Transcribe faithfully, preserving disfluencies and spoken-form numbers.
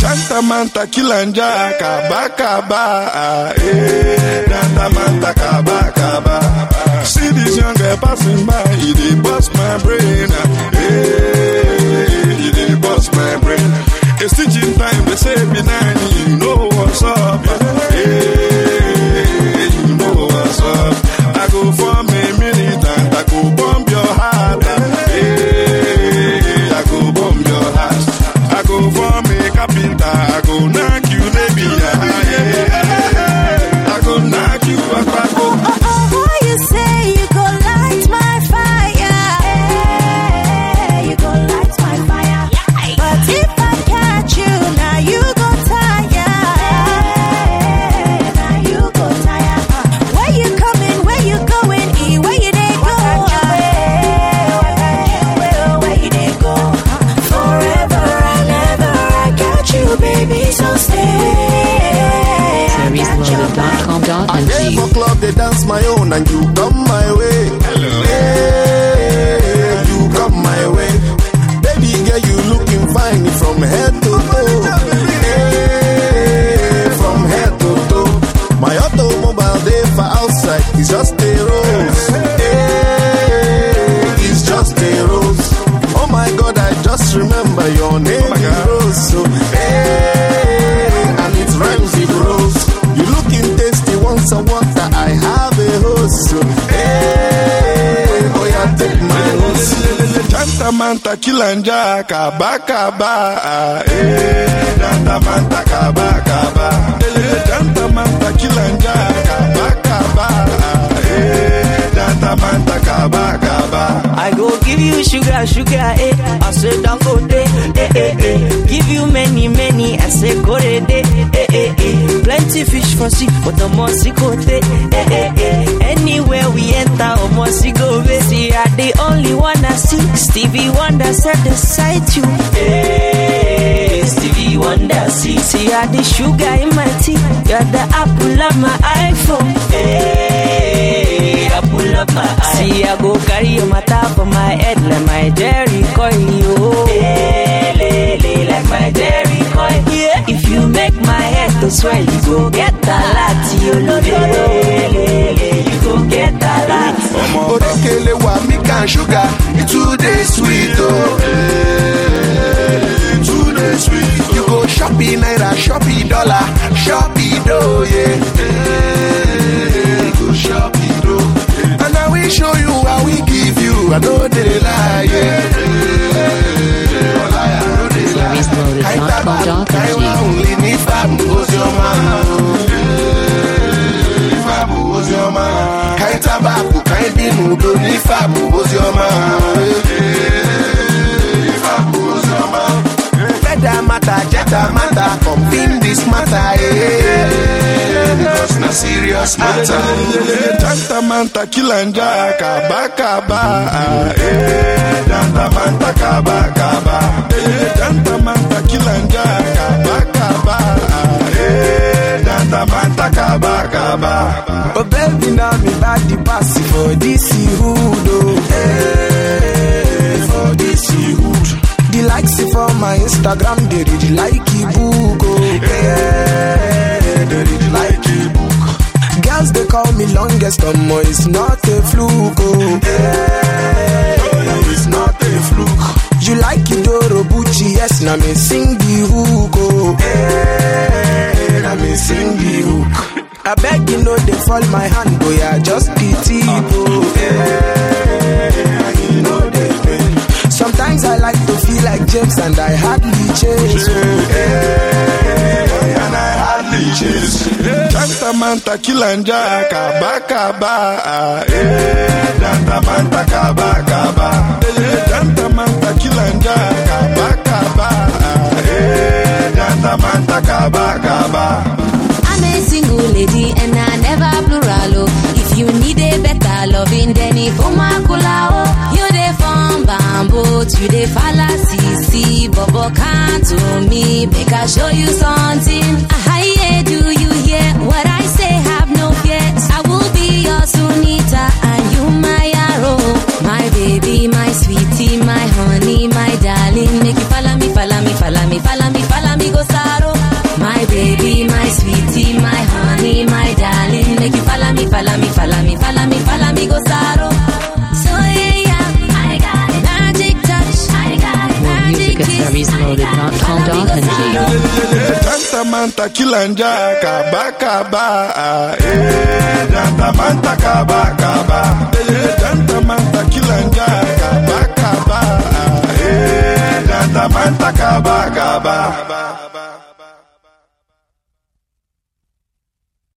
Santa Manta Kilanja Kaba Kaba, eh, Santa Manta Kaba Kaba. See this young girl passing by, he dey bust my brain, eh, he dey bust my brain. It's teaching time, they say be nine, you know what's up, eh, you know what's up. I go for me minute and I go bomb your heart, eh, I go bomb your heart. I go for me carpenter, I go knock you, baby, yeah, yeah. I go knock you, I go. What you say, you go light my fire, hey, you go light my fire. But if I catch you, now you go tire, hey, now you go tire. Where you coming, where you going, E, where you they go? Where you they go? Forever and ever, I got you, baby, so stay. I gave for club, they dance my own, and you come my way. Hello. Hey, you come my way. Baby girl, you looking fine from head to toe. Hey, from head to toe. My automobile day for outside is just a rose. Hey, it's just a rose. Oh my God, I just remember your name is Rose. So, hey, and it rhymes with rose. You looking tasty, want some water, I have a hose. So, hey, boy, I take my hose. Santa Manta Kilanja Kaba Kaba, eh, Santa Manta Kaba Kaba. Santa Manta Kilanja Kaba Kaba, eh, Santa Manta Kaba Kaba. I go give you sugar, sugar, eh. I say don't go there, eh, eh, eh. Give you many, many, I say go there, eh, eh, eh. Plenty fish for sea, but the mossy go there, eh, eh, eh. Anywhere we enter, oh mossy go there. See, I the only one I see. Stevie Wonder said the sight you, eh. Stevie Wonder see. See, I the sugar in my tea. You're the apple of my iPhone, eh. Apple of my eye. See, I go carry your matter for my head like my Jerry coil, oh. Hey, le, le, like my Jerry coil. Yeah. If you make my head to swell, you go get a lot, you know. Hey, le, le, you go get a lot. Odekele wa milk and sugar, it's too day sweet, oh. Hey, too day sweet. You go shopping naira, shopping dollar, shopping dough, yeah. Hey, go shopping dough. And I will show you how we give you. I know they lie, yeah. I only need five was your man. Five was your man. Kind tobacco, kind be noodle, need five was your man. Five was your man. Better matter, jetta matter, come in this matter, yeah. Because no serious matter. Santa Manta Kilanja Kaba Kaba, eh, Santa Manta Kaba Kaba. Santa Manta Kilanja Kaba Kaba, eh, Santa Manta Kaba Kaba. Oh baby, now me body pass for this hood, oh, hey, for this hood. The likes for my Instagram, they really like it book, oh, hey, they really like it book. Girls, they call me longest, um, it's not a fluke, oh, hey, it's not a fluke. You like it, Doro Bucci, yes, now me sing the hook, oh, hey, now me sing the hook. I beg you know they fall my hand, boy, I just pity, oh, hey, you know they pain. Sometimes I like to feel like James and I hardly chase, oh, hey, and I hardly chase. Santa Manta Kilanja Kaba Kaba, eh, Santa Manta Kaba Kaba. Santa Manta Kilanja Kaba Kaba, eh, Santa Manta Kaba Kaba. I'm a single lady and I never plural, oh. If you need a better loving, then if Omakula, oh. You dey from bamboo, you dey fallacy, see, Bobo can't to me, make I show you something. Hi, do you hear what I say? Have no fears. I will be your Sunita and you my arrow. My baby, my sweetie, my honey, my darling. Make you follow me, follow me, follow me, follow me, follow me, go sorrow. Gentleman takilanja kaba kaba, eh. Gentleman takaba kaba, eh. Gentleman takilanja kaba kaba, eh. Gentleman takaba kaba.